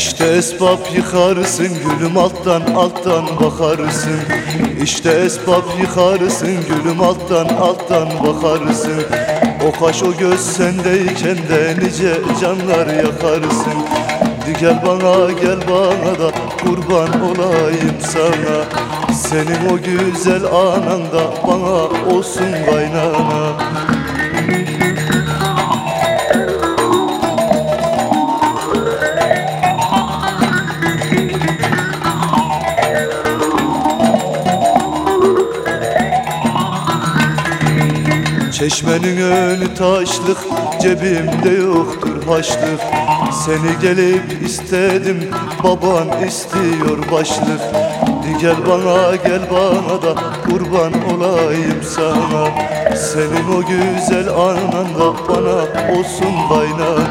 İşte esbab yıkarsın gülüm, alttan alttan bakarsın. İşte esbab yıkarsın gülüm, alttan alttan bakarsın. O kaş o göz sendeyken de nice canlar yakarsın. Gel bana gel bana da kurban olayım sana. Senin o güzel ananda bana olsun kaynana. Çeşmenin önü taşlık, cebimde yoktur haçlık. Seni gelip istedim, baban istiyor başlık. Gel bana gel bana da kurban olayım sana. Senin o güzel ananda bana olsun kaynana.